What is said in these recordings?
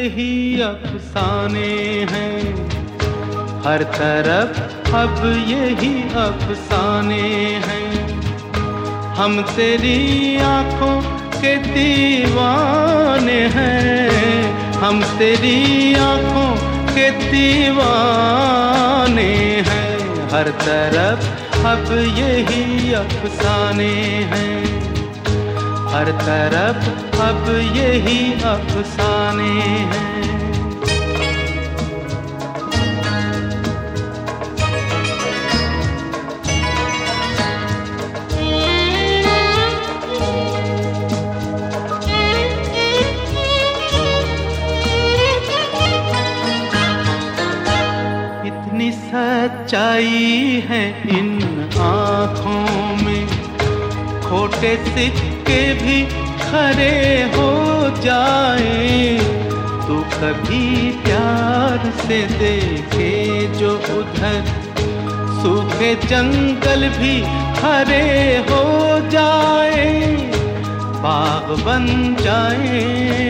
यही अफसाने हैं, हर तरफ अब यही अफसाने हैं। हम तेरी आँखों के दीवाने हैं, हम तेरी आँखों के दीवाने हैं। हर तरफ अब यही अफसाने हैं, हर तरफ अब यही अफसाने हैं। इतनी सच्चाई है इन आँखों में, खोटे सिक्के भी खरे हो जाए। तू कभी प्यार से देखे जो उधर, सूखे जंगल भी हरे हो जाए, बाग बन जाए,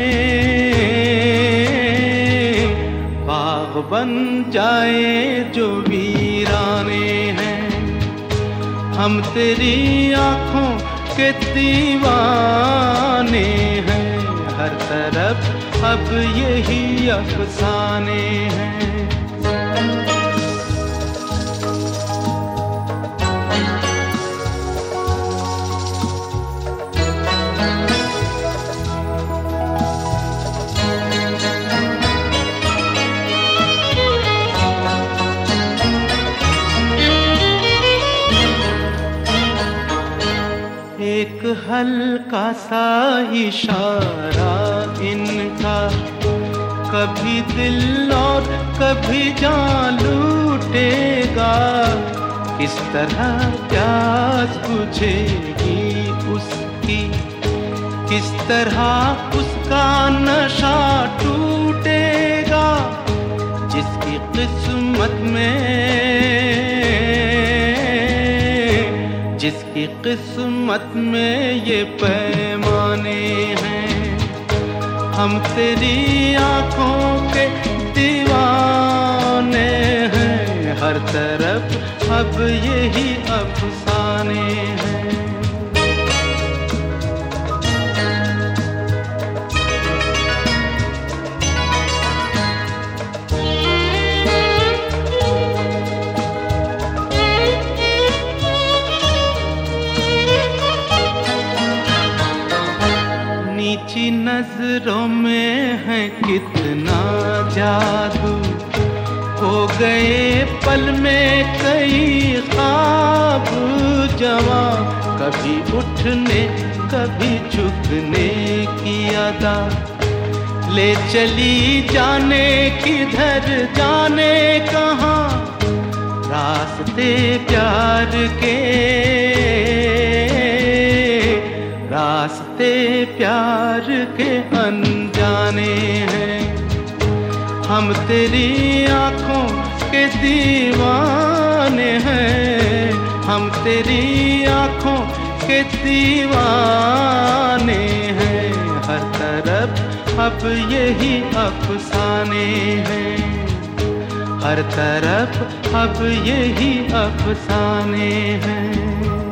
बाग बन जाए जो वीराने हैं। हम तेरी आँखों के दीवाने हैं, हर तरफ अब यही अफसाने हैं। एक हल्का सा इशारा इनका, कभी दिल और कभी जान लूटेगा। किस तरह प्यास बुझेगी उसकी, किस तरह उसका नशा टूटेगा। जिसकी किस्मत में, जिसकी किस्मत में ये पैमाने हैं। हम तेरी आँखों के दीवाने हैं, हर तरफ अब यही अफसाने हैं। नीची नजरों में है कितना जादू, हो गए पल में कई ख्वाब जवां। कभी उठने कभी झुकने की अदा, ले चली जाने किधर जाने कहाँ। रास्ते प्यार के, रास्ते प्यार के अनजाने हैं। हम तेरी आँखों के दीवाने हैं, हम तेरी आँखों के दीवाने हैं। हर तरफ अब यही अफसाने हैं, हर तरफ अब यही अफसाने हैं।